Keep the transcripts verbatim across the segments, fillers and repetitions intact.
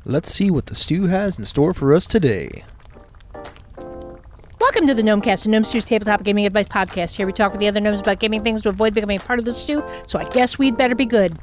Let's see what the stew has in store for us today. Welcome to the Gnomecast, a Gnome Stew's tabletop gaming advice podcast. Here we talk with the other gnomes about gaming things to avoid becoming a part of the stew, so I guess we'd better be good.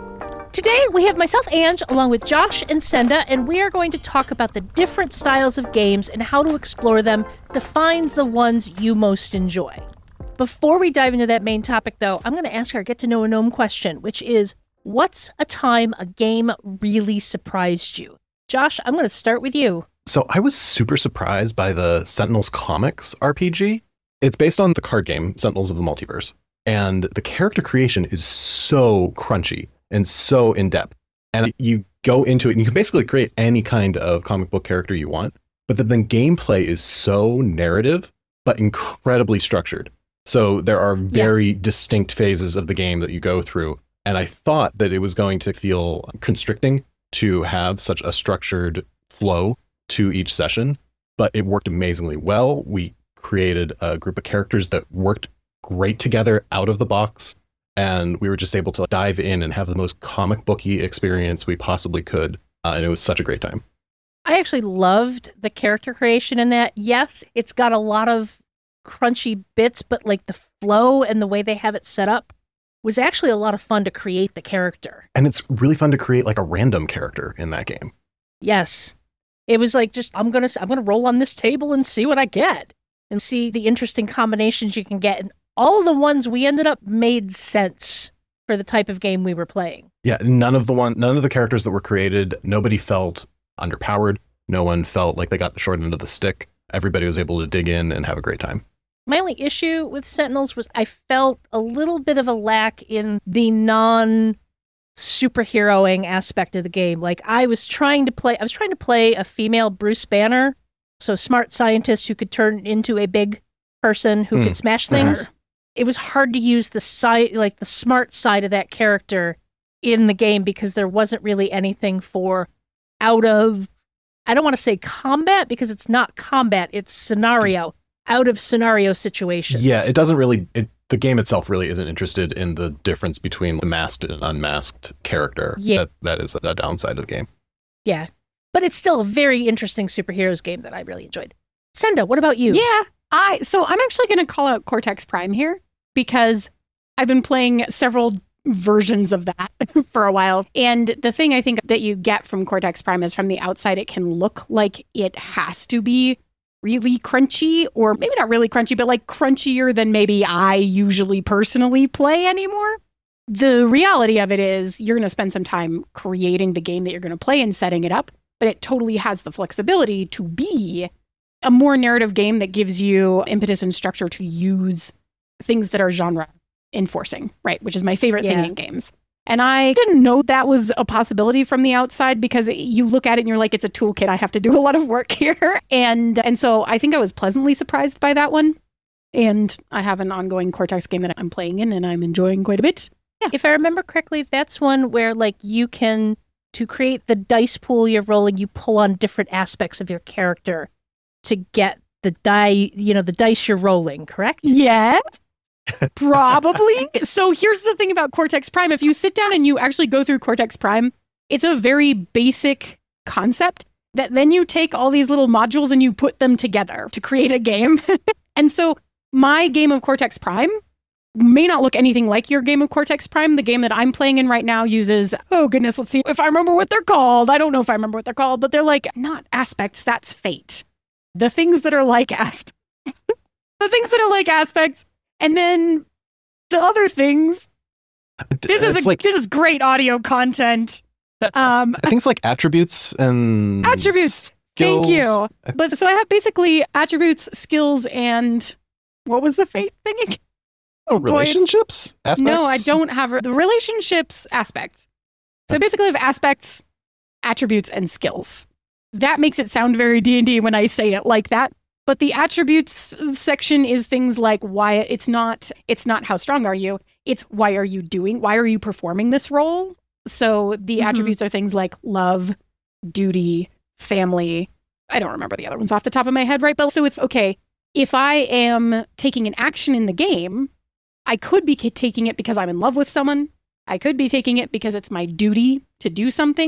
Today, we have myself, Ange, along with Josh and Senda, and we are going to talk about the different styles of games and how to explore them to find the ones you most enjoy. Before we dive into that main topic, though, I'm going to ask our Get to Know a Gnome question, which is, what's a time a game really surprised you? Josh, I'm going to start with you. So I was super surprised by the Sentinels Comics R P G. It's based on the card game, Sentinels of the Multiverse. And the character creation is so crunchy and so in-depth. And you go into it and you can basically create any kind of comic book character you want. But then the gameplay is so narrative, but incredibly structured. So there are very yeah. distinct phases of the game that you go through. And I thought that it was going to feel constricting to have such a structured flow to each session, but it worked amazingly well. We created a group of characters that worked great together out of the box, and we were just able to dive in and have the most comic booky experience we possibly could, uh, and it was such a great time. I actually loved the character creation in that. Yes, it's got a lot of crunchy bits, but like the flow and the way they have it set up was actually a lot of fun to create the character. And it's really fun to create like a random character in that game. Yes. It was like, just, I'm going to I'm gonna roll on this table and see what I get and see the interesting combinations you can get. And all of the ones we ended up made sense for the type of game we were playing. Yeah, none of the one, none of the characters that were created, nobody felt underpowered. No one felt like they got the short end of the stick. Everybody was able to dig in and have a great time. My only issue with Sentinels was I felt a little bit of a lack in the non superheroing aspect of the game. Like I was trying to play, I was trying to play a female Bruce Banner, so smart scientist who could turn into a big person who mm. could smash things. Uh-huh. It was hard to use the side, like the smart side of that character in the game because there wasn't really anything for out of, I don't want to say combat because it's not combat, it's scenario, out of scenario situations. Yeah, it doesn't really, it, the game itself really isn't interested in the difference between the masked and unmasked character. Yeah. That, that is a downside of the game. Yeah, but it's still a very interesting superheroes game that I really enjoyed. Senda, what about you? Yeah, I so I'm actually going to call out Cortex Prime here because I've been playing several versions of that for a while. And the thing I think that you get from Cortex Prime is from the outside, it can look like it has to be really crunchy, or maybe not really crunchy, but like crunchier than maybe I usually personally play anymore. The reality of it is you're going to spend some time creating the game that you're going to play and setting it up, but it totally has the flexibility to be a more narrative game that gives you impetus and structure to use things that are genre enforcing, right? Which is my favorite yeah. thing in games. And I didn't know that was a possibility from the outside because you look at it and you're like, it's a toolkit. I have to do a lot of work here. And and so I think I was pleasantly surprised by that one. And I have an ongoing Cortex game that I'm playing in and I'm enjoying quite a bit. Yeah. If I remember correctly, that's one where like you can, to create the dice pool you're rolling, you pull on different aspects of your character to get the die, you know, the dice you're rolling, correct? Yes. Probably. So here's the thing about Cortex Prime. If you sit down and you actually go through Cortex Prime, it's a very basic concept that then you take all these little modules and you put them together to create a game. And so my game of Cortex Prime may not look anything like your game of Cortex Prime. The game that I'm playing in right now uses, oh goodness, let's see if I remember what they're called. I don't know if I remember what they're called, but they're like not aspects, that's fate. The things that are like aspects. The things that are like aspects. And then the other things, this is a, like, this is great audio content. Um, I think it's like attributes and attributes. Skills. Thank you. But so I have basically attributes, skills, and what was the fate thing again? Oh, relationships? Aspects? No, I don't have the relationships aspects. So basically I have aspects, attributes, and skills. That makes it sound very D and D when I say it like that. But the attributes section is things like why it's not it's not how strong are you? It's why are you doing? Why are you performing this role? So the mm-hmm. attributes are things like love, duty, family. I don't remember the other ones off the top of my head, right? But so it's okay. If I am taking an action in the game, I could be taking it because I'm in love with someone. I could be taking it because it's my duty to do something.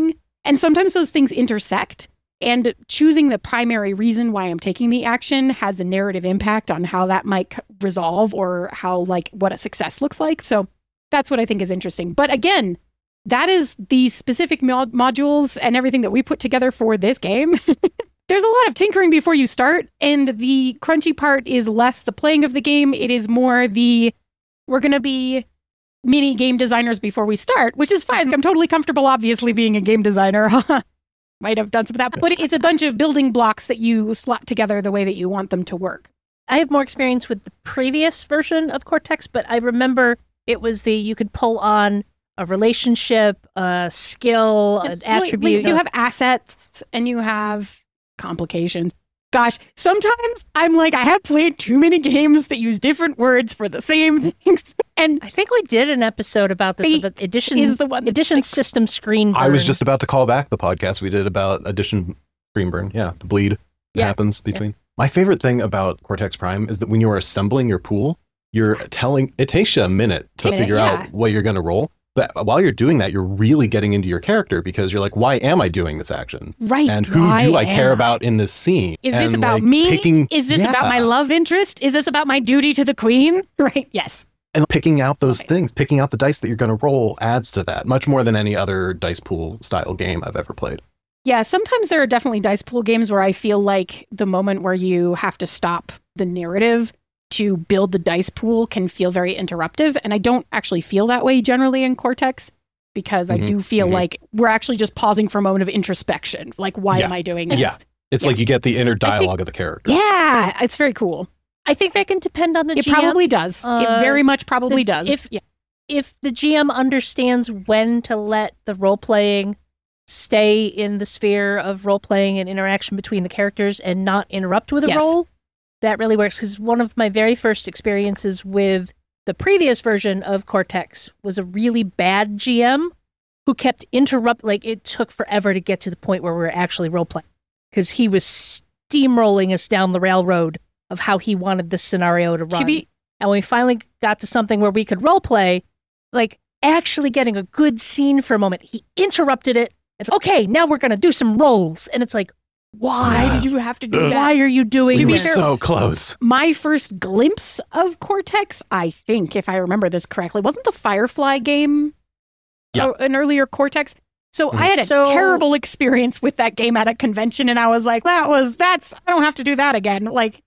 And sometimes those things intersect. And choosing the primary reason why I'm taking the action has a narrative impact on how that might c- resolve or how, like, what a success looks like. So that's what I think is interesting. But again, that is the specific mod- modules and everything that we put together for this game. There's a lot of tinkering before you start. And the crunchy part is less the playing of the game. It is more the, we're going to be mini game designers before we start, which is fine. I'm totally comfortable, obviously, being a game designer. Might have done some of that, but it's a bunch of building blocks that you slot together the way that you want them to work. I have more experience with the previous version of Cortex, but I remember it was the, you could pull on a relationship, a skill, an attribute. You have assets and you have complications. Gosh, sometimes I'm like, I have played too many games that use different words for the same things. And I think we did an episode about this. Fate About edition is the one that edition sticks. system screen burn. I was just about to call back the podcast we did about Edition Screen Burn. Yeah, the bleed that Yeah. happens between. My favorite thing about Cortex Prime is that when you are assembling your pool, you're telling, it takes you a minute to A minute, figure yeah. out what you're going to roll. But while you're doing that, you're really getting into your character because you're like, why am I doing this action? right. And who why do I care am about in this scene? Is this And, about like, me? Picking, Is this Yeah. about my love interest? Is this about my duty to the queen? Right. Yes. And picking out those Right. things, picking out the dice that you're going to roll adds to that much more than any other dice pool style game I've ever played. Yeah, sometimes there are definitely dice pool games where I feel like the moment where you have to stop the narrative to build the dice pool can feel very interruptive. And I don't actually feel that way generally in Cortex because I Mhm, do feel mhm. like we're actually just pausing for a moment of introspection. Like, why Yeah, am I doing this? yeah. It's Yeah. like you get the inner dialogue of the character. Yeah, it's very cool. I think that can depend on the It G M. probably does. Uh, it very much probably the- does. if- yeah. If the G M understands when to let the role playing stay in the sphere of role playing and interaction between the characters and not interrupt with a Yes. role, that really works. Because one of my very first experiences with the previous version of Cortex was a really bad G M who kept interrupt. Like, it took forever to get to the point where we were actually role playing because he was steamrolling us down the railroad of how he wanted this scenario to run. To be And when we finally got to something where we could role play, like actually getting a good scene for a moment, he interrupted it. It's okay, now we're gonna do some rolls. And it's like, why Yeah. did did you have to do Ugh. that? why are you doing We To be were this? fair- so close. My first glimpse of Cortex, I think, if I remember this correctly, wasn't the Firefly game Yeah. or an earlier Cortex? So Mhm. I had a So- terrible experience with that game at a convention, and I was like, "That was that's I don't have to do that again." Like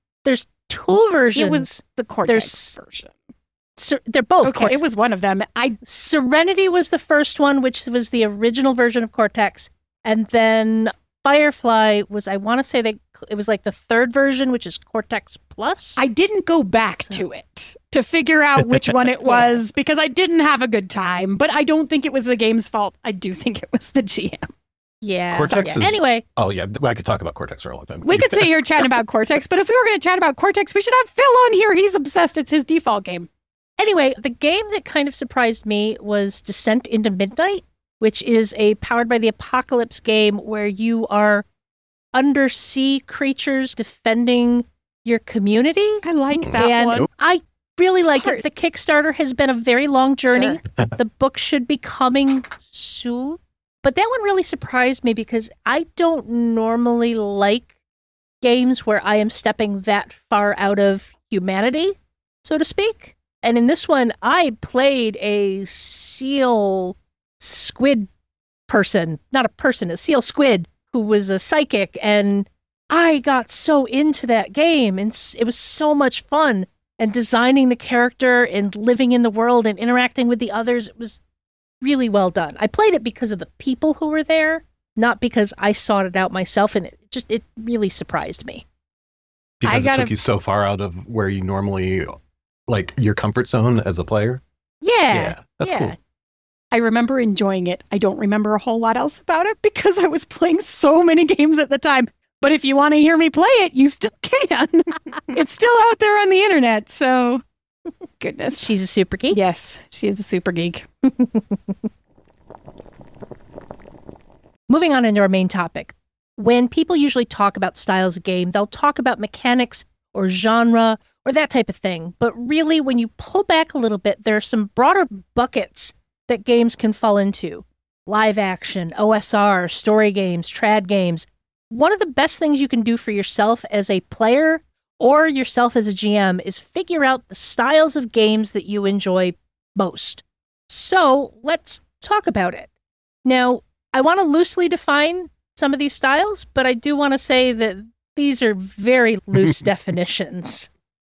Two versions. it was the Cortex There's- version. Ser- they're both. Okay, it was one of them. I Serenity was the first one, which was the original version of Cortex, and then Firefly was, I want to say they it was like the third version, which is Cortex Plus. I didn't go back So- to it to figure out which one it was because I didn't have a good time. But I don't think it was the game's fault. I do think it was the G M. yeah. Cortex yeah. is- Anyway, Oh, yeah. I could talk about Cortex for a long time. We could sit here chatting about Cortex, but if we were going to chat about Cortex, we should have Phil on here. He's obsessed. It's his default game. Anyway, the game that kind of surprised me was Descent into Midnight, which is a Powered by the Apocalypse game where you are undersea creatures defending your community. I like that and one. I really like Hearts. it. The Kickstarter has been a very long journey. Sure. The book should be coming soon. But that one really surprised me because I don't normally like games where I am stepping that far out of humanity, so to speak. And in this one, I played a seal squid person, not a person, a seal squid who was a psychic. And I got so into that game and s- it was so much fun. And designing the character and living in the world and interacting with the others, it was really well done. I played it because of the people who were there, not because I sought it out myself. And it just, it really surprised me. Because I it gotta- took you so far out of where you normally, like, your comfort zone as a player. Yeah. That's yeah. cool. I remember enjoying it. I don't remember a whole lot else about it because I was playing so many games at the time. But if you want to hear me play it, you still can. It's still out there on the internet. So, goodness. She's a super geek. Yes, she is a super geek. Moving on into our main topic. When people usually talk about styles of game, they'll talk about mechanics or genre or that type of thing. But really, when you pull back a little bit, there are some broader buckets that games can fall into. live action, O S R, story games, trad games. One of the best things you can do for yourself as a player or yourself as a G M is figure out the styles of games that you enjoy most. So let's talk about it. Now, I want to loosely define some of these styles, but I do want to say that these are very loose definitions.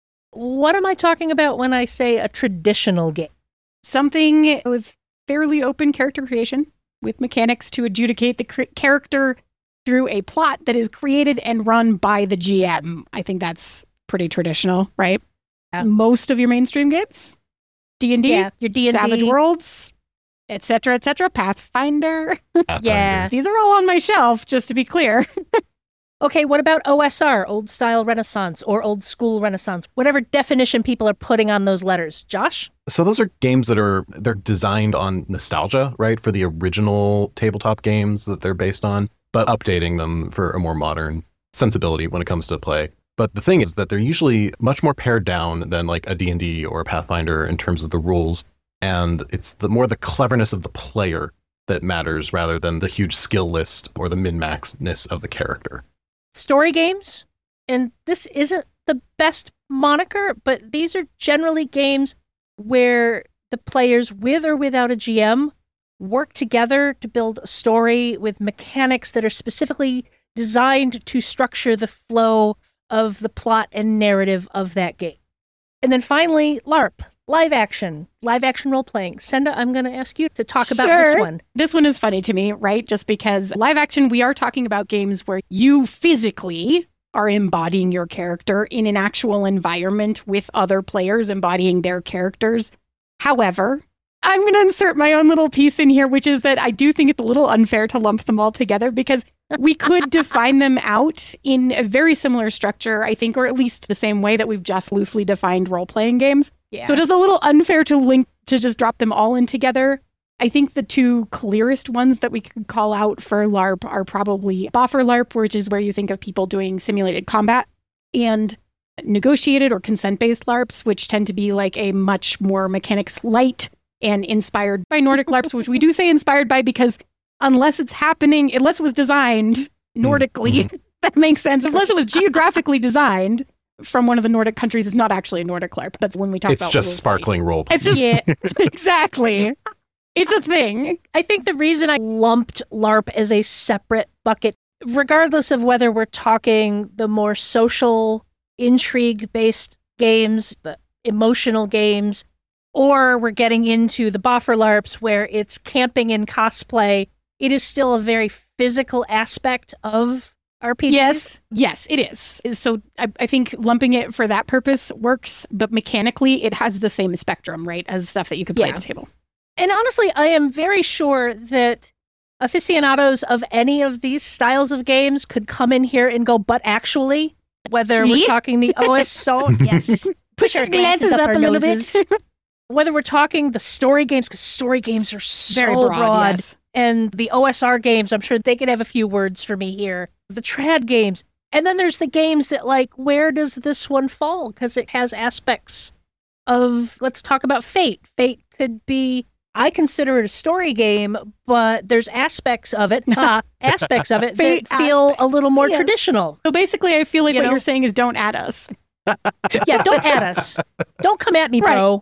What am I talking about when I say a traditional game? Something with fairly open character creation, with mechanics to adjudicate the cr- character through a plot that is created and run by the G M. I think that's pretty traditional, right? Yeah. Most of your mainstream games, D and D, Yeah, your D and D. Savage Worlds, et cetera, et cetera, Pathfinder. Pathfinder. Yeah. These are all on my shelf, just to be clear. Okay, what about O S R, old style Renaissance, or old school Renaissance? Whatever definition people are putting on those letters. Josh? So those are games that are, they're designed on nostalgia, right? For the original tabletop games that they're based on, but updating them for a more modern sensibility when it comes to play. But the thing is that they're usually much more pared down than like a D and D or a Pathfinder in terms of the rules. And it's the more the cleverness of the player that matters rather than the huge skill list or the min-maxness of the character. Story games, and this isn't the best moniker, but these are generally games where the players, with or without a G M, work together to build a story with mechanics that are specifically designed to structure the flow of the plot and narrative of that game. And then finally, LARP, live action, live action role-playing. Senda, I'm going to ask you to talk about Sure. this one. This one is funny to me, right? Just because live action, we are talking about games where you physically are embodying your character in an actual environment with other players embodying their characters. However, I'm going to insert my own little piece in here, which is that I do think it's a little unfair to lump them all together because we could define them out in a very similar structure, I think, or at least the same way that we've just loosely defined role-playing games. Yeah. So it is a little unfair to link to just drop them all in together. I think the two clearest ones that we could call out for LARP are probably Boffer LARP, which is where you think of people doing simulated combat, and negotiated or consent-based LARPs, which tend to be like a much more mechanics light and inspired by Nordic LARPs, which we do say inspired by because unless it's happening, unless it was designed Nordically, Mm-hmm. that makes sense. Unless it was geographically designed from one of the Nordic countries, it's not actually a Nordic LARP. That's when we talk It's about just rules sparkling role. It's just Yeah. exactly. It's a thing. I think the reason I lumped LARP as a separate bucket, regardless of whether we're talking the more social, intrigue-based games, the emotional games, or we're getting into the Boffer LARPs where it's camping and cosplay, it is still a very physical aspect of R P Gs. Yes, yes, it is. So I, I think lumping it for that purpose works, but mechanically it has the same spectrum, right, as stuff that you could play Yeah. at the table. And honestly, I am very sure that aficionados of any of these styles of games could come in here and go, but actually, whether Please? we're talking the O S O, yes, push our glasses up, our noses. Whether we're talking the story games, because story games are so Very broad, broad, yes. and the O S R games, I'm sure they could have a few words for me here. The trad games. And then there's the games that, like, where does this one fall? Because it has aspects of, let's talk about Fate. Fate could be, I consider it a story game, but there's aspects of it, uh, aspects of it Fate that feel a aspects, little more yes. traditional. So basically, I feel like You what know? you're saying is don't add us. Yeah, don't add us. Don't come at me, bro.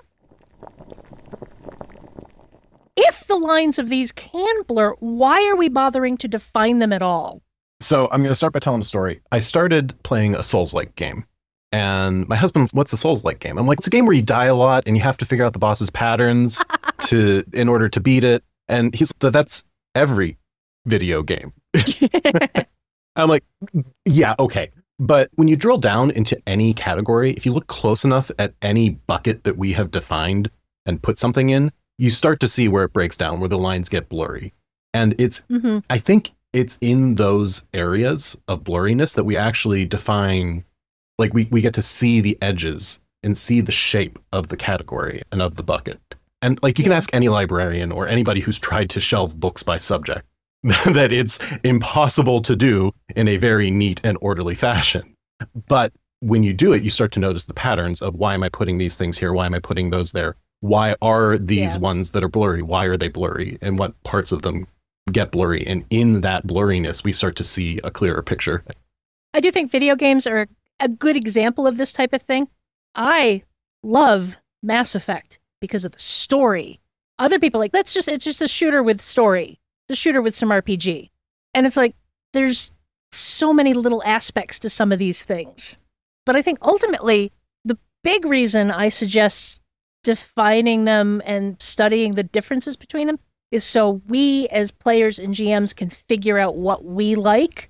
If the lines of these can blur, why are we bothering to define them at all? So I'm going to start by telling a story. I started playing a Souls-like game. And my husband's, what's a Souls-like game? I'm like, it's a game where you die a lot and you have to figure out the boss's patterns to in order to beat it. And he's like, that's every video game. I'm like, yeah, okay. But when you drill down into any category, if you look close enough at any bucket that we have defined and put something in, you start to see where it breaks down, where the lines get blurry. And it's, Mm-hmm. I think it's in those areas of blurriness that we actually define, like we, we get to see the edges and see the shape of the category and of the bucket. And like you can ask any librarian or anybody who's tried to shelve books by subject that it's impossible to do in a very neat and orderly fashion. But when you do it, you start to notice the patterns of why am I putting these things here? Why am I putting those there? why are these Yeah. ones that are blurry? Why are they blurry? And what parts of them get blurry? And in that blurriness, we start to see a clearer picture. I do think video games are a good example of this type of thing. I love Mass Effect because of the story. Other people are like, that's just, it's just a shooter with story. It's a shooter with some R P G. And it's like, there's so many little aspects to some of these things. But I think ultimately, the big reason I suggest defining them and studying the differences between them is so we as players and G Ms can figure out what we like.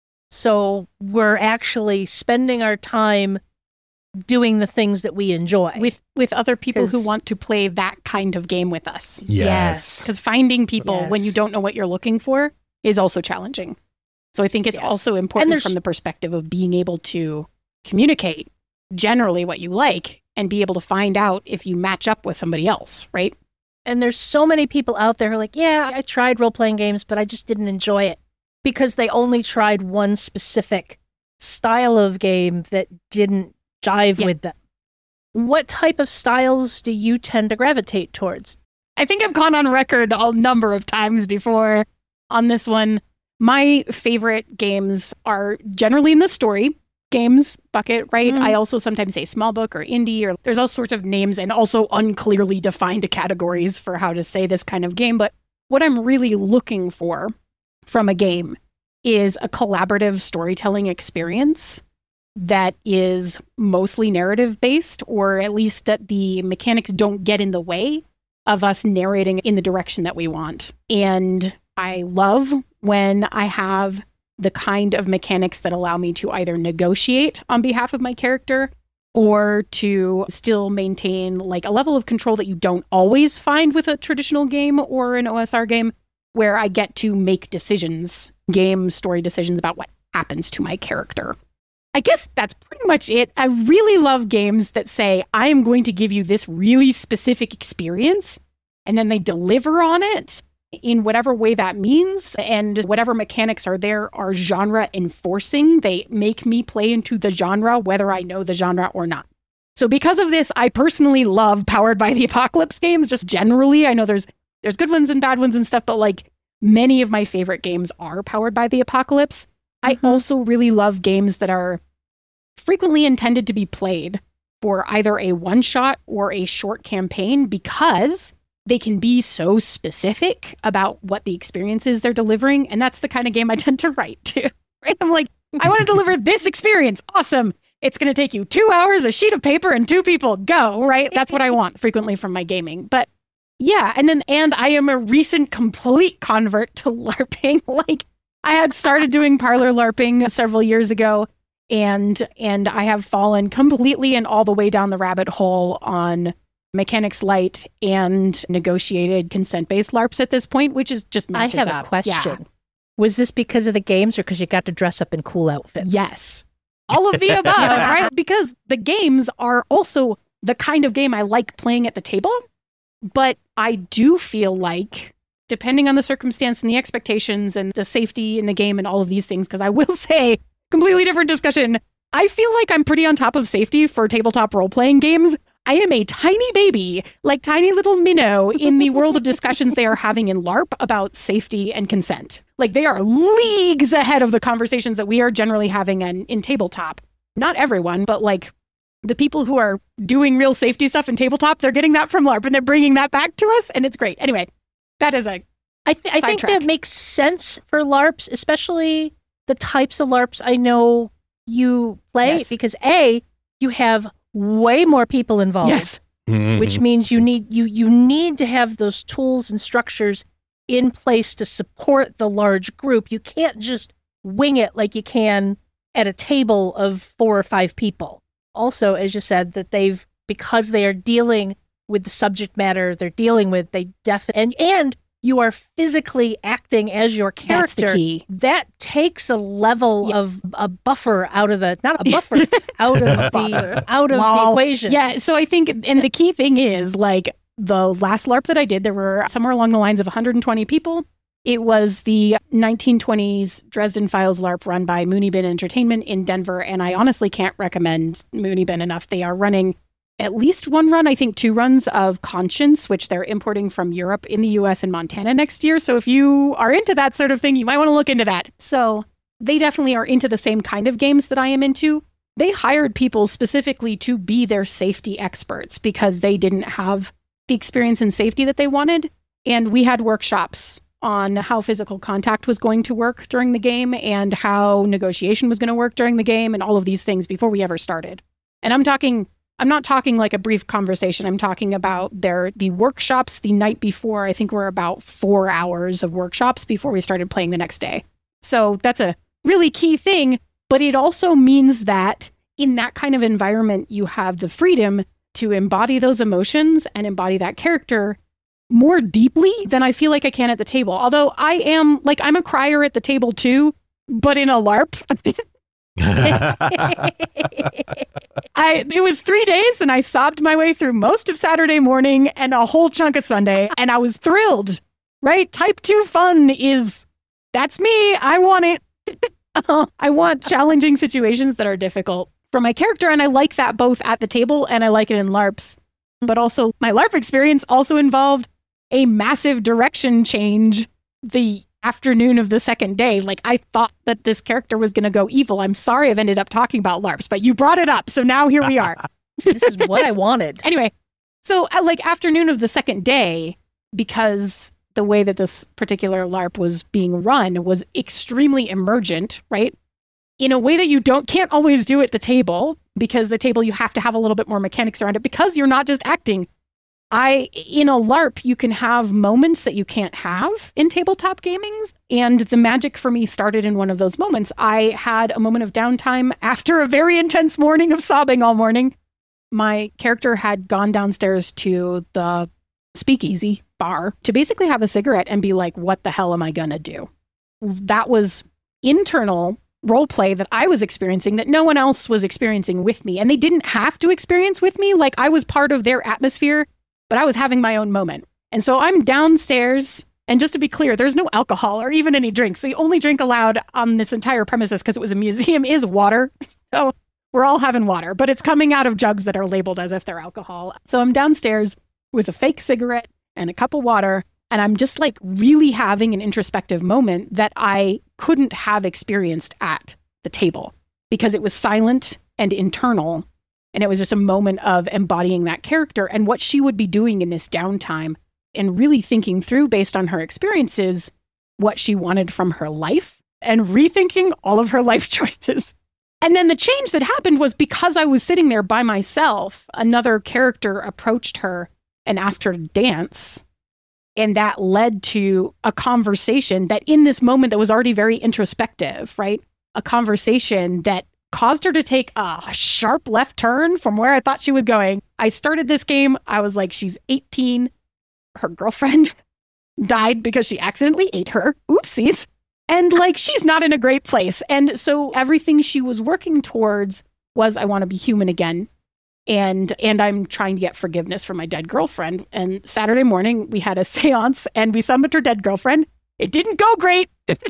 So we're actually spending our time doing the things that we enjoy. with with other people who 'Cause- want to play that kind of game with us. Yes. Because finding people Yes. when you don't know what you're looking for is also challenging. So I think it's Yes. also important there's- from the perspective of being able to communicate generally what you like and be able to find out if you match up with somebody else, right? And there's so many people out there who are like, yeah, I tried role-playing games, but I just didn't enjoy it because they only tried one specific style of game that didn't jive Yeah. with them. What type of styles do you tend to gravitate towards? I think I've gone on record a number of times before on this one. My favorite games are generally in the story games bucket, right? Mm. I also sometimes say small book or indie, or there's all sorts of names and also unclearly defined categories for how to say this kind of game. But what I'm really looking for from a game is a collaborative storytelling experience that is mostly narrative based, or at least that the mechanics don't get in the way of us narrating in the direction that we want. And I love when I have the kind of mechanics that allow me to either negotiate on behalf of my character or to still maintain like a level of control that you don't always find with a traditional game or an O S R game, where I get to make decisions, game story decisions about what happens to my character. I guess that's pretty much it. I really love games that say, I am going to give you this really specific experience, and then they deliver on it in whatever way that means, and whatever mechanics are there are genre enforcing. They make me play into the genre, whether I know the genre or not. So because of this, I personally love Powered by the Apocalypse games, just generally. I know there's there's good ones and bad ones and stuff, but like many of my favorite games are Powered by the Apocalypse. I Mhm. also really love games that are frequently intended to be played for either a one-shot or a short campaign, because they can be so specific about what the experience is they're delivering. And that's the kind of game I tend to write to. Right? I'm like, I want to deliver this experience. Awesome. It's going to take you two hours, a sheet of paper, and two people. Go, right? That's what I want frequently from my gaming. But yeah, and then, and I am a recent complete convert to LARPing. Like, I had started doing parlor LARPing several years ago, and and I have fallen completely and all the way down the rabbit hole on mechanics light and negotiated consent-based LARPs at this point, which is just I matches have a up. question. Yeah. Was this because of the games or because you got to dress up in cool outfits? Yes. All of the above, right? Because the games are also the kind of game I like playing at the table. But I do feel like, depending on the circumstance and the expectations and the safety in the game and all of these things, because I will say, completely different discussion, I feel like I'm pretty on top of safety for tabletop role-playing games. I am a tiny baby, like tiny little minnow in the world of discussions they are having in LARP about safety and consent. Like, they are leagues ahead of the conversations that we are generally having in, in tabletop. Not everyone, but like the people who are doing real safety stuff in tabletop, they're getting that from LARP and they're bringing that back to us, and it's great. Anyway, that is a I, th- I think Sidetrack. that makes sense for LARPs, especially the types of LARPs I know you play, Yes. because A, you have way more people involved. yes. Which means you need you you need to have those tools and structures in place to support the large group. You can't just wing it like you can at a table of four or five people. Also, as you said, that they've, because they are dealing with the subject matter they're dealing with, they definitely and and you are physically acting as your That's the character. key. That takes a level Yeah. of a buffer out of the not a buffer out of the Buffer. out of the Lol. equation. Yeah, so I think, and the key thing is, like, the last LARP that I did, there were somewhere along the lines of one hundred twenty people. It was the nineteen twenties Dresden Files LARP run by Mooney Bin Entertainment in Denver, and I honestly can't recommend Mooney Bin enough. They are running at least one run, I think two runs of Conscience, which they're importing from Europe in the U S and Montana next year. So if you are into that sort of thing, you might want to look into that. So they definitely are into the same kind of games that I am into. They hired people specifically to be their safety experts because they didn't have the experience in safety that they wanted. And we had workshops on how physical contact was going to work during the game and how negotiation was going to work during the game and all of these things before we ever started. And I'm talking, I'm not talking like a brief conversation. I'm talking about their the workshops the night before. I think were about four hours of workshops before we started playing the next day. So that's a really key thing. But it also means that in that kind of environment, you have the freedom to embody those emotions and embody that character more deeply than I feel like I can at the table. Although I am, like, I'm a crier at the table too, but in a LARP. I it was three days and I sobbed my way through most of Saturday morning and a whole chunk of Sunday, and I was thrilled, right? Type two fun is, that's me. I want it. uh, I want challenging situations that are difficult for my character, and I like that both at the table and I like it in LARPs. But also, my LARP experience also involved a massive direction change the afternoon of the second day. Like, I thought that this character was going to go evil. I'm sorry I've ended up talking about LARPs, but you brought it up, so now here we are. This is what I wanted. Anyway, so at like afternoon of the second day, because the way that this particular LARP was being run was extremely emergent, right? In a way that you don't can't always do at the table, because the table you have to have a little bit more mechanics around it because you're not just acting. I in a LARP, you can have moments that you can't have in tabletop gaming, and the magic for me started in one of those moments. I had a moment of downtime after a very intense morning of sobbing all morning. My character had gone downstairs to the speakeasy bar to basically have a cigarette and be like, what the hell am I gonna do? That was internal role play that I was experiencing that no one else was experiencing with me. And they didn't have to experience with me. Like, I was part of their atmosphere, but I was having my own moment. And so I'm downstairs. And just to be clear, there's no alcohol or even any drinks. The only drink allowed on this entire premises, because it was a museum, is water. So we're all having water, but it's coming out of jugs that are labeled as if they're alcohol. So I'm downstairs with a fake cigarette and a cup of water. And I'm just like really having an introspective moment that I couldn't have experienced at the table because it was silent and internal. And it was just a moment of embodying that character and what she would be doing in this downtime and really thinking through, based on her experiences, what she wanted from her life and rethinking all of her life choices. And then the change that happened was because I was sitting there by myself, another character approached her and asked her to dance. And that led to a conversation that in this moment that was already very introspective, right? A conversation that caused her to take a sharp left turn from where I thought she was going. I started this game. I was like, she's eighteen. Her girlfriend died because she accidentally ate her. Oopsies. And like, she's not in a great place. And so everything she was working towards was, I want to be human again. And and I'm trying to get forgiveness from my dead girlfriend. And Saturday morning, we had a seance and we summoned her dead girlfriend. It didn't go great.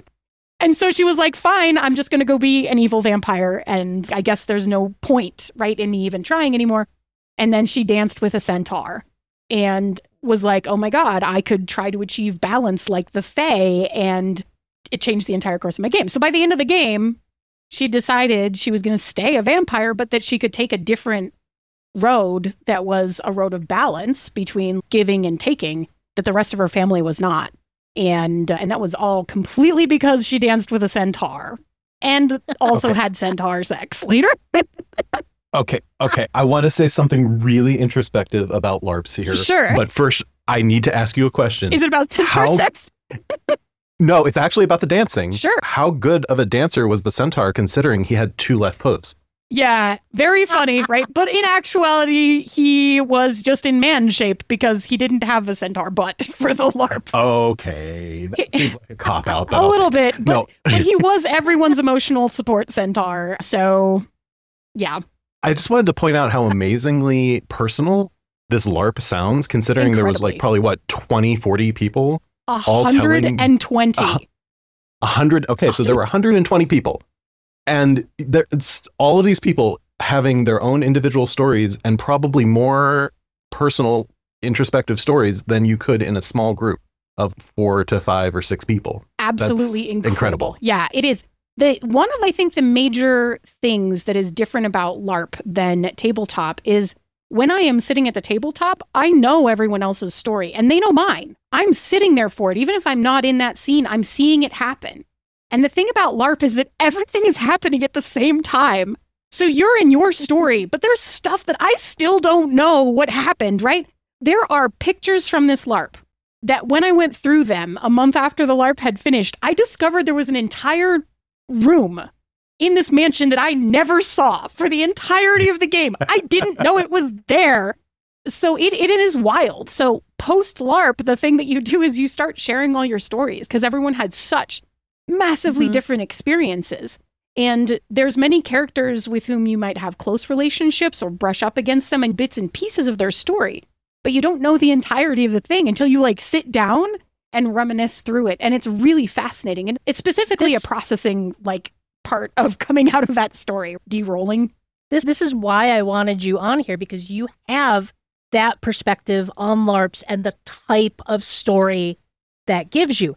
And so she was like, fine, I'm just going to go be an evil vampire. And I guess there's no point, right, in me even trying anymore. And then she danced with a centaur and was like, oh my God, I could try to achieve balance like the Fae. And it changed the entire course of my game. So by the end of the game, she decided she was going to stay a vampire, but that she could take a different road that was a road of balance between giving and taking that the rest of her family was not. And uh, and that was all completely because she danced with a centaur and also Okay. had centaur sex later. Okay, okay. I want to say something really introspective about LARPs here. Sure. But first, I need to ask you a question. Is it about centaur How- sex? No, it's actually about the dancing. Sure. How good of a dancer was the centaur considering he had two left hooves? Yeah, very funny, right? But in actuality, he was just in man shape because he didn't have a centaur butt for the LARP. Okay. That seems like a cop out. A little bit, but, No. but he was everyone's emotional support centaur. So, yeah. I just wanted to point out how amazingly personal this LARP sounds, considering there was like Incredibly. probably what, twenty, forty people? A All hundred telling- and twenty. Uh, A hundred. Okay, so there were one hundred twenty people. And there, it's, all of these people having their own individual stories and probably more personal, introspective stories than you could in a small group of four to five or six people. Absolutely That's incredible. incredible. Yeah, it is. The one of I think the major things that is different about LARP than tabletop is when I am sitting at the tabletop, I know everyone else's story and they know mine. I'm sitting there for it. Even if I'm not in that scene, I'm seeing it happen. And the thing about LARP is that everything is happening at the same time. So you're in your story, but there's stuff that I still don't know what happened, right? There are pictures from this LARP that when I went through them a month after the LARP had finished, I discovered there was an entire room in this mansion that I never saw for the entirety of the game. I didn't know it was there. So it, it is wild. So post LARP, the thing that you do is you start sharing all your stories because everyone had such massively Mhm. different experiences. And there's many characters with whom you might have close relationships or brush up against them in bits and pieces of their story. But you don't know the entirety of the thing until you like sit down and reminisce through it. And it's really fascinating. And it's specifically This- a processing like part of coming out of that story, de-rolling. This this is why I wanted you on here, because you have that perspective on LARPs and the type of story that gives you.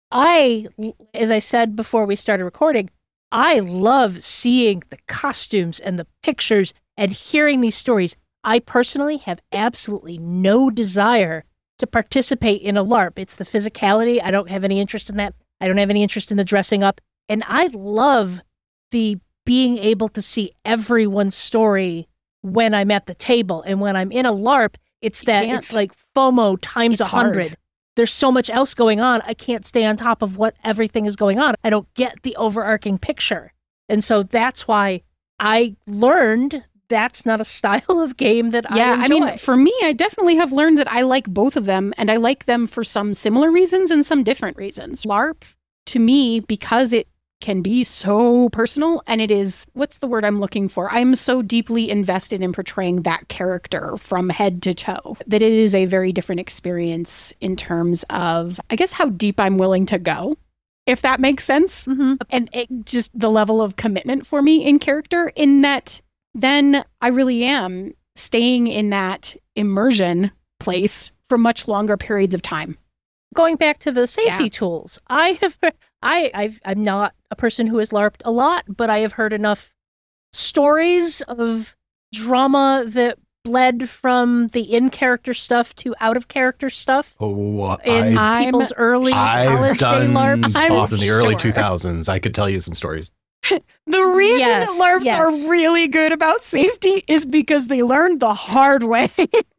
I, as I said before we started recording, I love seeing the costumes and the pictures and hearing these stories. I personally have absolutely no desire to participate in a LARP. It's the physicality. I don't have any interest in that. I don't have any interest in the dressing up. And I love the being able to see everyone's story when I'm at the table. And when I'm in a LARP, it's You that can't. it's like FOMO times a It's hard. hundred. There's so much else going on. I can't stay on top of what everything is going on. I don't get the overarching picture. And so that's why I learned that's not a style of game that Yeah, I I, enjoy. mean, for me, I definitely have learned that I like both of them, and I like them for some similar reasons and some different reasons. LARP, to me, because it can be so personal, and it is, what's the word I'm looking for? I'm so deeply invested in portraying that character from head to toe that it is a very different experience in terms of, I guess, how deep I'm willing to go, if that makes sense. Mhm. And it just the level of commitment for me in character, in that then I really am staying in that immersion place for much longer periods of time. Going back to the safety Yeah. tools, I have, I, I've, I'm not a person who has LARPed a lot, but I have heard enough stories of drama that bled from the in-character stuff to out-of-character stuff Oh, in I, I'm- people's early I've college day done LARPs. I'm stuff in the early sure. two thousands. I could tell you some stories. The reason Yes, that LARPs yes. are really good about safety is because they learned the hard way.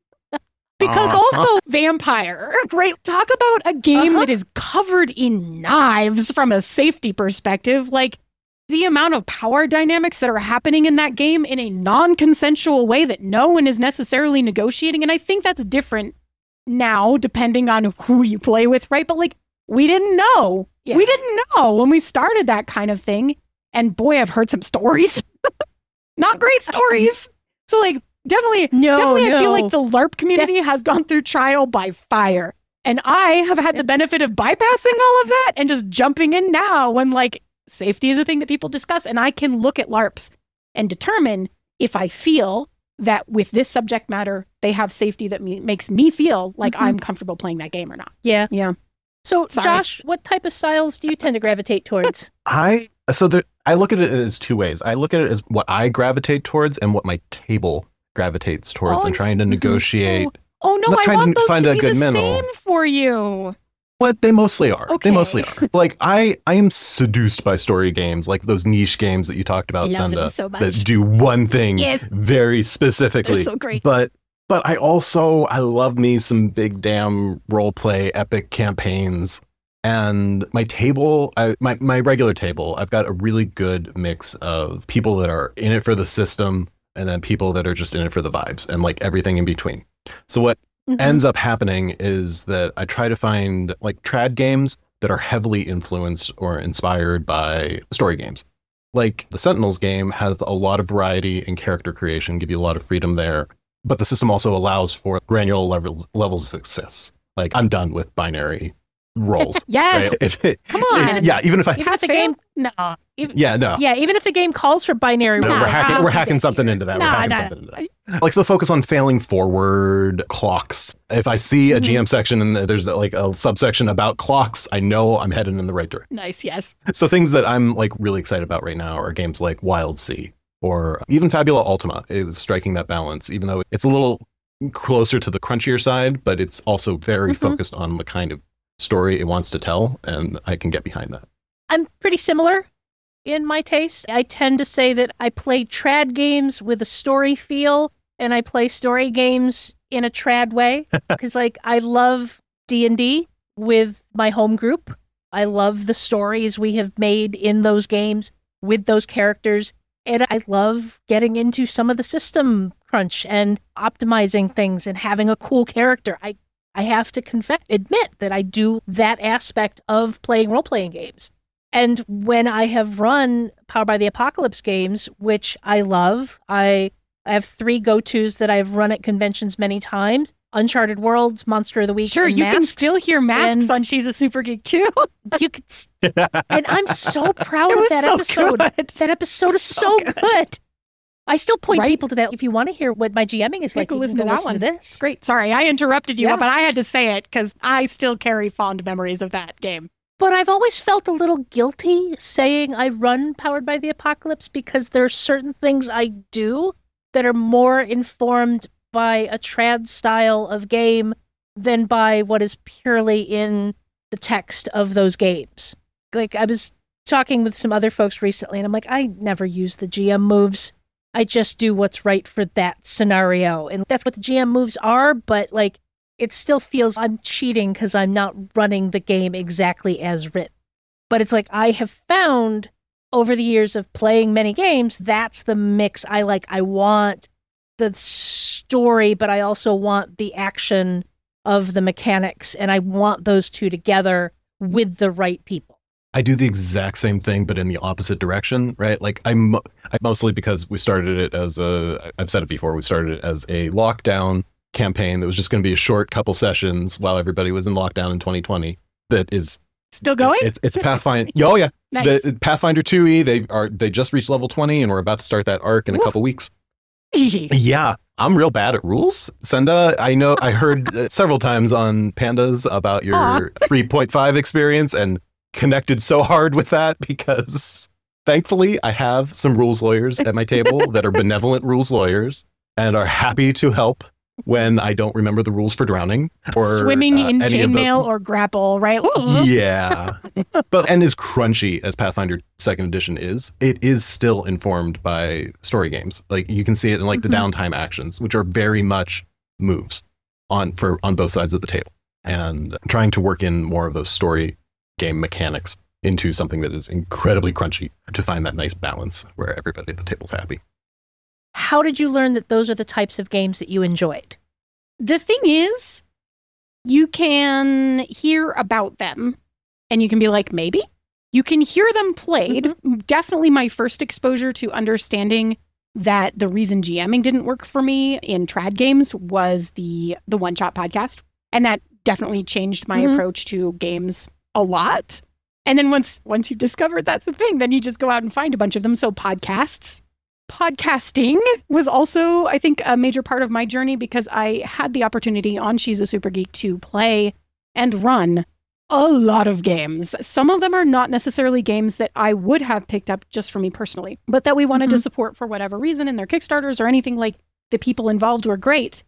Because Uh-huh. also Vampire, right? Talk about a game Uh-huh. that is covered in knives from a safety perspective. Like the amount of power dynamics that are happening in that game in a non-consensual way that no one is necessarily negotiating. And I think that's different now, depending on who you play with, right? But like, we didn't know. Yeah. We didn't know when we started that kind of thing. And boy, I've heard some stories. Not great stories. So like, definitely, No, definitely I feel no. like the LARP community has gone through trial by fire. And I have had the benefit of bypassing all of that and just jumping in now when like safety is a thing that people discuss. And I can look at LARPs and determine if I feel that with this subject matter, they have safety that me- makes me feel like Mhm. I'm comfortable playing that game or not. Yeah. Yeah. So, Sorry. Josh, what type of styles do you tend to gravitate towards? I so there, I look at it as two ways. I look at it as what I gravitate towards and what my table gravitates towards, Oh, and trying to negotiate. Oh no, Not I trying want to those find to a be good the middle. same for you. What they mostly are. Okay. They mostly are. Like I, I am seduced by story games, like those niche games that you talked about, I love them Senda, so much. that do one thing Yes. very specifically. They're so great. But but I also I love me some big damn role play epic campaigns. And my table, I, my my regular table, I've got a really good mix of people that are in it for the system, and then people that are just in it for the vibes, and like everything in between. So what Mhm. ends up happening is that I try to find like trad games that are heavily influenced or inspired by story games. Like the Sentinels game has a lot of variety and character creation, give you a lot of freedom there. But the system also allows for granular levels, levels of success. Like I'm done with binary rolls. Yes. Right? If it, Come on. if- yeah, even if I Even Pass if the fail? game, No. even, yeah, no. yeah, even if the game calls for binary, No, rules, we're Nah, hacking I'll we're do hacking that something here. into that. Nah, we're hacking nah. something into that. Like the focus on failing forward clocks. If I see a G M section and there's like a subsection about clocks, I know I'm heading in the right direction. Nice. Yes. So things that I'm like really excited about right now are games like Wild Sea or even Fabula Ultima is striking that balance, even though it's a little closer to the crunchier side, but it's also very Mhm. focused on the kind of story it wants to tell, and I can get behind that. I'm pretty similar in my taste. I tend to say that I play trad games with a story feel, and I play story games in a trad way. Because, like, I love D and D with my home group. I love the stories we have made in those games with those characters. And I love getting into some of the system crunch and optimizing things and having a cool character. I, I have to confess, admit that I do that aspect of playing role-playing games. And when I have run Powered by the Apocalypse games, which I love, I, I have three go-tos that I've run at conventions many times. Uncharted Worlds, Monster of the Week, Sure. and You can Masks. still hear masks and- on She's a Super Geek too. You could, s- and I'm so proud It of was that so episode. good. That episode is So so good. good. I still point Right? people to that. If you want to hear what my GMing is Yeah, like, go you listen can to go that listen to one. this. Great. Sorry, I interrupted you, Yeah. but I had to say it because I still carry fond memories of that game. But I've always felt a little guilty saying I run Powered by the Apocalypse because there are certain things I do that are more informed by a trad style of game than by what is purely in the text of those games. Like, I was talking with some other folks recently, and I'm like, I never use the G M moves. I just do what's right for that scenario. And that's what the G M moves are, but like, it still feels I'm cheating because I'm not running the game exactly as written. But it's like, I have found over the years of playing many games, that's the mix I like. I want the story, but I also want the action of the mechanics, and I want those two together with the right people. I do the exact same thing, but in the opposite direction, right? Like I'm I mostly because we started it as a, I've said it before, we started it as a lockdown campaign that was just going to be a short couple sessions while everybody was in lockdown in twenty twenty. That is Still going? It's, it's Pathfinder. Oh yeah, Nice. the Pathfinder two E. They are they just reached level twenty, and we're about to start that arc in a Woo. couple weeks. Yeah, I'm real bad at rules. Senda, I know I heard uh, several times on Pandas about your Aw. three point five experience and connected so hard with that because thankfully I have some rules lawyers at my table that are benevolent rules lawyers and are happy to help when I don't remember the rules for drowning or Swimming uh, in any of the- chainmail or grapple, right? Yeah. But and as crunchy as Pathfinder second edition is, it is still informed by story games. Like you can see it in like Mhm. the downtime actions, which are very much moves on for on both sides of the table. And trying to work in more of those story game mechanics into something that is incredibly crunchy to find that nice balance where everybody at the table's happy. How did you learn that those are the types of games that you enjoyed? The thing is, you can hear about them and you can be like, maybe. You can hear them played. Definitely my first exposure to understanding that the reason GMing didn't work for me in trad games was the the One Shot podcast. And that definitely changed my Mhm. approach to games a lot. And then once once you've discovered that's the thing, then you just go out and find a bunch of them. So podcasts. Podcasting was also, I think, a major part of my journey because I had the opportunity on She's a Super Geek to play and run a lot of games. Some of them are not necessarily games that I would have picked up just for me personally, but that we wanted to Mhm. support for whatever reason in their Kickstarters or anything. Like the people involved were great.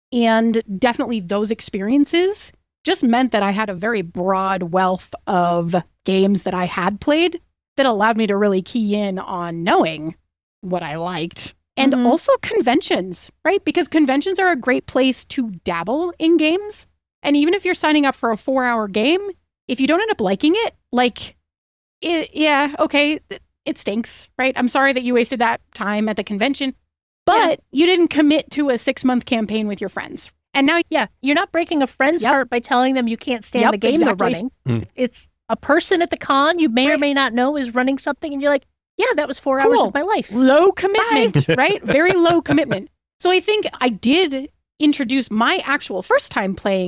And definitely those experiences just meant that I had a very broad wealth of games that I had played that allowed me to really key in on knowing what I liked. And Mhm. also conventions, right? Because conventions are a great place to dabble in games. And even if you're signing up for a four hour game, if you don't end up liking it, like, it, yeah, okay, it, it stinks, right? I'm sorry that you wasted that time at the convention, but you didn't commit to a six month campaign with your friends. And now, Yeah, you're not breaking a friend's Yep. heart by telling them you can't stand Yep, the game exactly. they're running. Hmm. It's a person at the con you may or Right. may not know is running something, and you're like, yeah, that was four hours Cool. of my life. low commitment, right? Very low commitment. So I think I did introduce my actual first time playing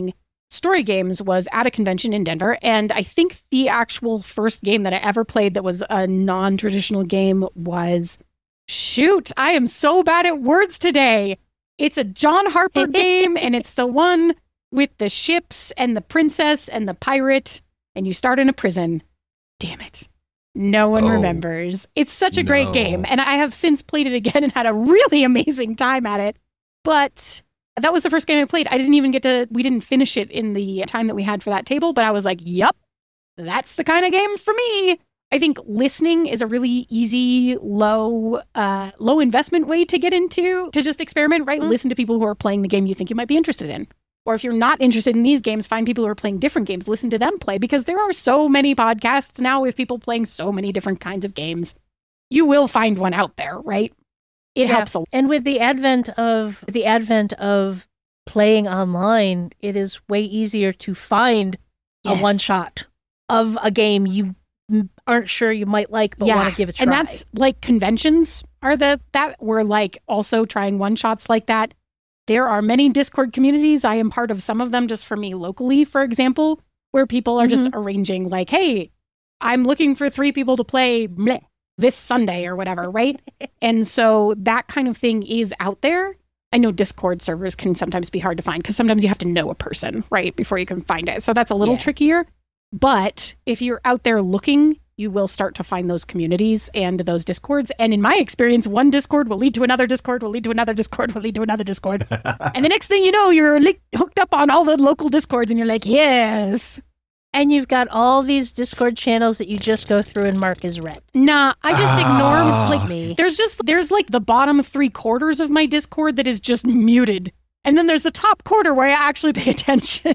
Story Games was at a convention in Denver, and I think the actual first game that I ever played that was a non-traditional game was, shoot, I am so bad at words today. It's a John Harper game, and it's the one with the ships and the princess and the pirate, and you start in a prison. Damn it. No one Oh, remembers. It's such a great no. game, and I have since played it again and had a really amazing time at it. But that was the first game I played. I didn't even get to, we didn't finish it in the time that we had for that table, but I was like, yep, that's the kind of game for me. I think listening is a really easy, low, uh, low investment way to get into, to just experiment, right? Mm. Listen to people who are playing the game you think you might be interested in. Or if you're not interested in these games, find people who are playing different games, listen to them play, because there are so many podcasts now with people playing so many different kinds of games. You will find one out there, right? It Yeah. helps a lot. And with the advent of the advent of playing online, it is way easier to find Yes. a one shot of a game you m- aren't sure you might like but want to give it a try. And that's like conventions are the that we're like also trying one shots like that. There are many Discord communities. I am part of some of them just for me locally, for example, where people are just arranging like, hey, I'm looking for three people to play bleh, this Sunday or whatever, right? And so that kind of thing is out there. I know Discord servers can sometimes be hard to find because sometimes you have to know a person, right, before you can find it. So that's a little Yeah. trickier. But if you're out there looking, you will start to find those communities and those Discords. And in my experience, one Discord will lead to another Discord, will lead to another Discord, will lead to another Discord. And the next thing you know, you're li- hooked up on all the local Discords and you're like, yes. And you've got all these Discord channels that you just go through and mark as red. Nah, I just Ah. ignore Just like me. there's just there's like the bottom three quarters of my Discord that is just muted. And then there's the top quarter where I actually pay attention.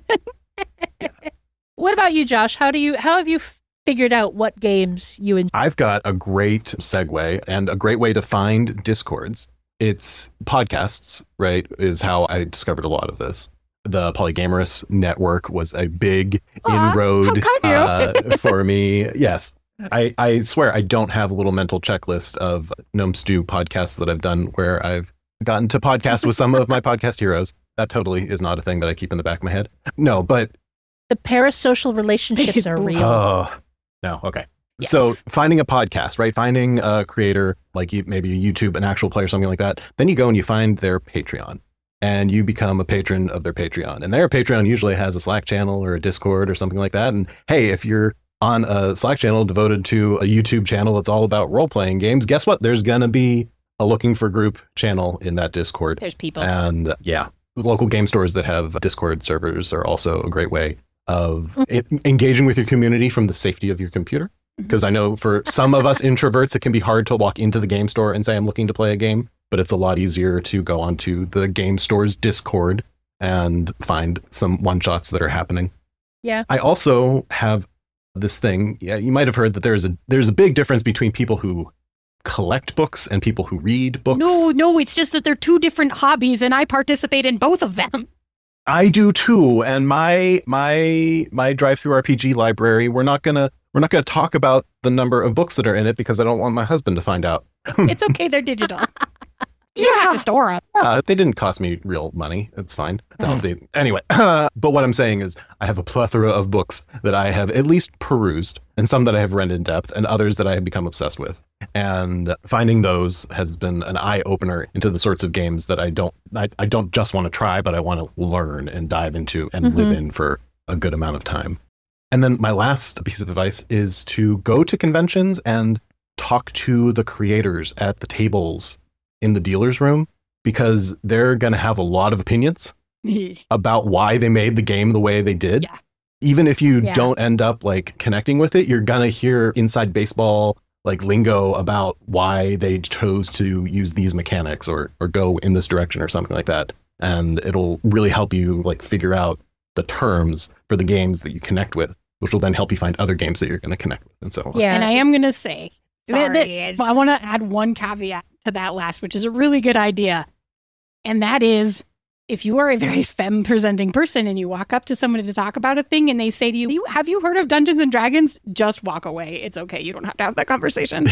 What about you, Josh? How do you how have you f- figured out what games you enjoy? I've got a great segue and a great way to find Discords. It's podcasts, right? Is how I discovered a lot of this. The Polygamorous Network was a big Aw, inroad how kind uh, for me. Yes. I, I swear I don't have a little mental checklist of Gnome Stew podcasts that I've done where I've gotten to podcast with some of my podcast heroes. That totally is not a thing that I keep in the back of my head. No, but The parasocial relationships are real. oh, no. Okay. Yes. So finding a podcast, right? Finding a creator like you, maybe a YouTube, an actual player, something like that. Then you go and you find their Patreon and you become a patron of their Patreon. And their Patreon usually has a Slack channel or a Discord or something like that. And hey, if you're on a Slack channel devoted to a YouTube channel that's all about role-playing games, guess what? There's going to be a looking for group channel in that Discord. There's people. And uh, yeah, local game stores that have Discord servers are also a great way of e- engaging with your community from the safety of your computer. Because I know for some of us introverts, it can be hard to walk into the game store and say, I'm looking to play a game. But it's a lot easier to go onto the game store's Discord and find some one-shots that are happening. Yeah. I also have this thing. Yeah, you might have heard that there's a there's a big difference between people who collect books and people who read books. No, no, it's just that they're two different hobbies and I participate in both of them. I do too. And my my my drive-through R P G library, we're not gonna we're not gonna talk about the number of books that are in it because I don't want my husband to find out. It's okay, they're digital. You don't have to store them. Uh, they didn't cost me real money. It's fine. No, they, anyway, but what I'm saying is I have a plethora of books that I have at least perused and some that I have read in depth and others that I have become obsessed with. And finding those has been an eye opener into the sorts of games that I don't, I, I don't just want to try, but I want to learn and dive into and Mhm. live in for a good amount of time. And then my last piece of advice is to go to conventions and talk to the creators at the tables in the dealer's room, because they're going to have a lot of opinions about why they made the game the way they did. Yeah. Even if you Yeah. don't end up like connecting with it, you're going to hear inside baseball like lingo about why they chose to use these mechanics or or go in this direction or something like that. And it'll really help you like figure out the terms for the games that you connect with, which will then help you find other games that you're going to connect with and so on. Yeah. And I am going to say, That- sorry, I want to add one caveat to that last, which is a really good idea. And that is, if you are a very femme presenting person and you walk up to someone to talk about a thing and they say to you, have you heard of Dungeons and Dragons? Just walk away. It's okay. You don't have to have that conversation.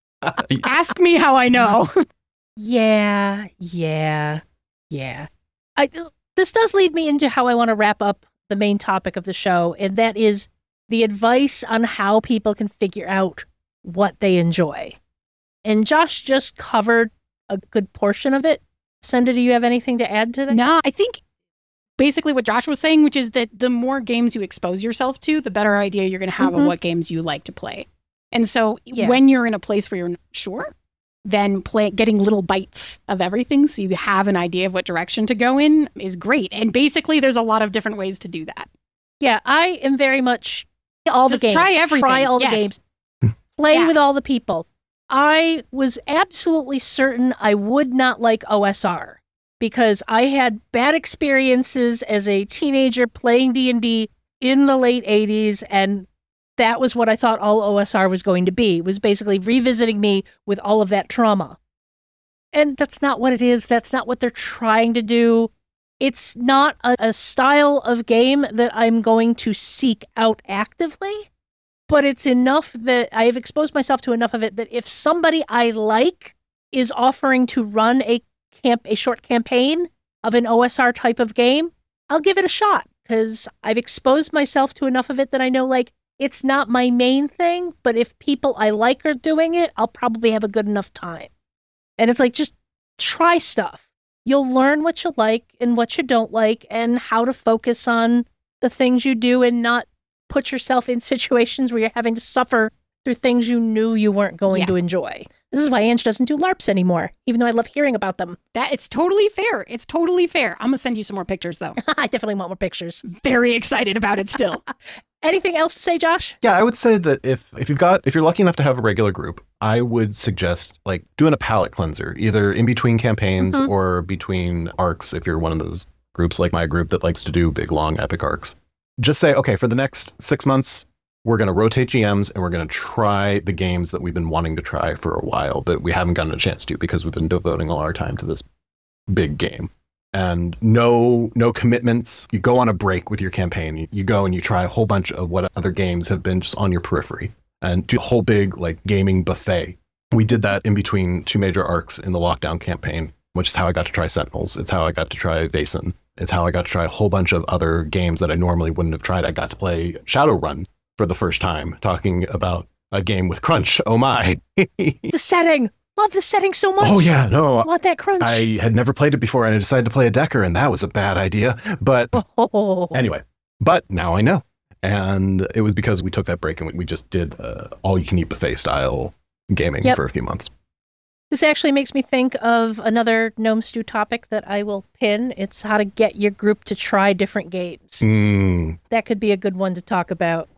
Ask me how I know. Yeah, yeah, yeah. I this does lead me into how I want to wrap up the main topic of the show, and that is the advice on how people can figure out what they enjoy. And Josh just covered a good portion of it. Senda, do you have anything to add to that? No, I think basically what Josh was saying, which is that the more games you expose yourself to, the better idea you're going to have Mhm. of what games you like to play. And so Yeah. when you're in a place where you're not sure, then play, getting little bites of everything so you have an idea of what direction to go in is great. And basically, there's a lot of different ways to do that. Yeah, I am very much all Just the games. try everything. Try all Yes. the games. Play Yeah. with all the people. I was absolutely certain I would not like O S R because I had bad experiences as a teenager playing D and D in the late eighties, and that was what I thought all O S R was going to be. It was basically revisiting me with all of that trauma. And that's not what it is. That's not what they're trying to do. It's not a, a style of game that I'm going to seek out actively, but it's enough that I have exposed myself to enough of it that if somebody I like is offering to run a camp, a short campaign of an O S R type of game, I'll give it a shot because I've exposed myself to enough of it that I know, like, it's not my main thing, but if people I like are doing it, I'll probably have a good enough time. And it's like, just try stuff. You'll learn what you like and what you don't like and how to focus on the things you do and not put yourself in situations where you're having to suffer through things you knew you weren't going Yeah. to enjoy. This is why Ange doesn't do LARPs anymore, even though I love hearing about them. That it's totally fair. It's totally fair. I'm gonna send you some more pictures though. I definitely want more pictures. Very excited about it still. Anything else to say, Josh? Yeah, I would say that if if you've got if you're lucky enough to have a regular group, I would suggest like doing a palate cleanser, either in between campaigns Mhm. or between arcs if you're one of those groups like my group that likes to do big long epic arcs. Just say, okay, for the next six months, we're going to rotate G Ms and we're going to try the games that we've been wanting to try for a while that we haven't gotten a chance to because we've been devoting all our time to this big game. And no no commitments. You go on a break with your campaign. You, you go and you try a whole bunch of what other games have been just on your periphery and do a whole big like gaming buffet. We did that in between two major arcs in the lockdown campaign, which is how I got to try Sentinels. It's how I got to try Vaesen. It's how I got to try a whole bunch of other games that I normally wouldn't have tried. I got to play Shadowrun for the first time, talking about a game with crunch. Oh my. The setting. Love the setting so much. Oh yeah, no. Want that crunch. I had never played it before and I decided to play a Decker and that was a bad idea. But Oh. anyway, but now I know. And it was because we took that break and we, we just did uh, all you can eat buffet style gaming Yep. for a few months. This actually makes me think of another Gnome Stew topic that I will pin. It's how to get your group to try different games. Mm. That could be a good one to talk about.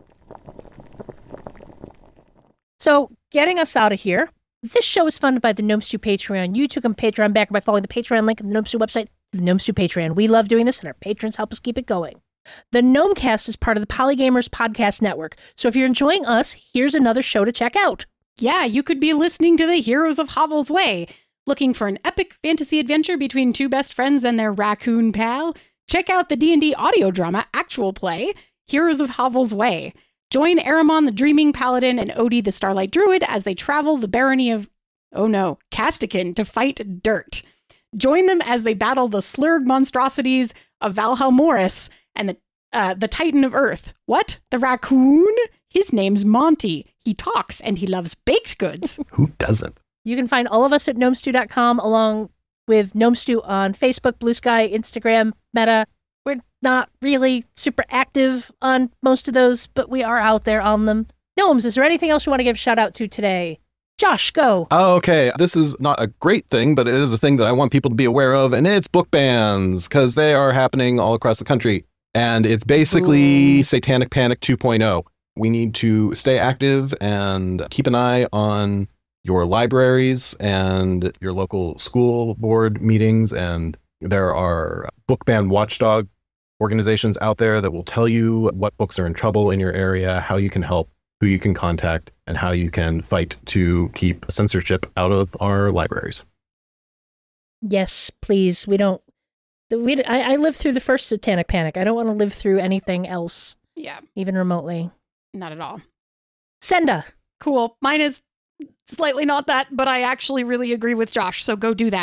So, getting us out of here, this show is funded by the Gnome Stew Patreon. You too can Patreon back by following the Patreon link on the Gnome Stew website, the Gnome Stew Patreon. We love doing this, and our patrons help us keep it going. The Gnomecast is part of the Polygamers Podcast Network. So if you're enjoying us, here's another show to check out. Yeah, you could be listening to the Heroes of Havel's Way. Looking for an epic fantasy adventure between two best friends and their raccoon pal? Check out the D and D audio drama actual play, Heroes of Havel's Way. Join Aramon the Dreaming Paladin and Odie the Starlight Druid as they travel the barony of, oh no, Castican to fight dirt. Join them as they battle the slurg monstrosities of Valhall Morris and the uh, the Titan of Earth. What? The raccoon? His name's Monty. He talks and he loves baked goods. Who doesn't? You can find all of us at gnomestew dot com along with Gnome Stew on Facebook, Blue Sky, Instagram, Meta. We're not really super active on most of those, but we are out there on them. Gnomes, is there anything else you want to give a shout out to today? Josh, go. Oh, okay. This is not a great thing, but it is a thing that I want people to be aware of, and it's book bans, because they are happening all across the country. And it's basically Ooh. Satanic Panic two point oh. We need to stay active and keep an eye on your libraries and your local school board meetings. And there are book ban watchdog organizations out there that will tell you what books are in trouble in your area, how you can help, who you can contact, and how you can fight to keep censorship out of our libraries. Yes, please. We don't. We, I, I lived through the first Satanic Panic. I don't want to live through anything else, Yeah, even remotely. not at all. Senda. Cool. Mine is slightly not that, but I actually really agree with Josh, so go do that.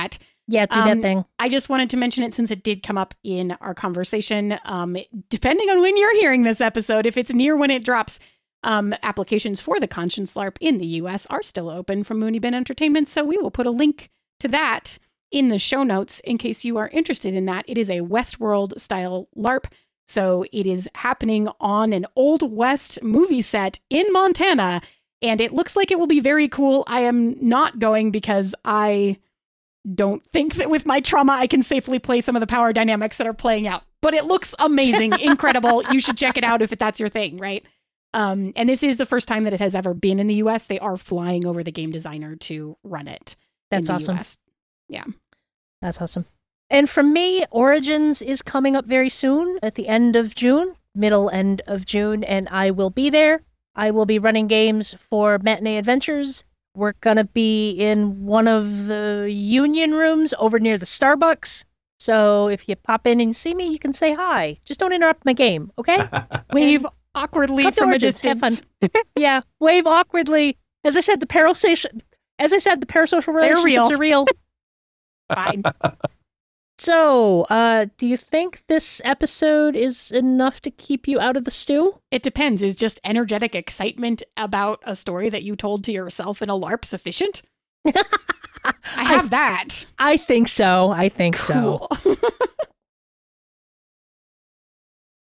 Yeah, do Um, that thing. I just wanted to mention it since it did come up in our conversation. Um, depending on when you're hearing this episode, if it's near when it drops, um, applications for the Conscience LARP in the U S are still open from Mooney Bin Entertainment. So we will put a link to that in the show notes in case you are interested in that. It is a Westworld style LARP. So it is happening on an Old West movie set in Montana. And it looks like it will be very cool. I am not going because I don't think that with my trauma, I can safely play some of the power dynamics that are playing out. But it looks amazing, incredible. You should check it out if that's your thing, right? Um, and this is the first time that it has ever been in the U S. They are flying over the game designer to run it. That's in the awesome. U S. Yeah. That's awesome. And for me, Origins is coming up very soon at the end of June, middle end of June, and I will be there. I will be running games for Matinee Adventures. We're going to be in one of the union rooms over near the Starbucks. So if you pop in and see me, you can say hi. Just don't interrupt my game, okay? Wave awkwardly Come to from a Origins, have distance. fun. Yeah, wave awkwardly. As I said, the parasocial, as I said, the parasocial They're relationships real. are real. Fine. So, uh, do you think this episode is enough to keep you out of the stew? It depends. Is just energetic excitement about a story that you told to yourself in a LARP sufficient? I have that. I think so. I think so. Cool.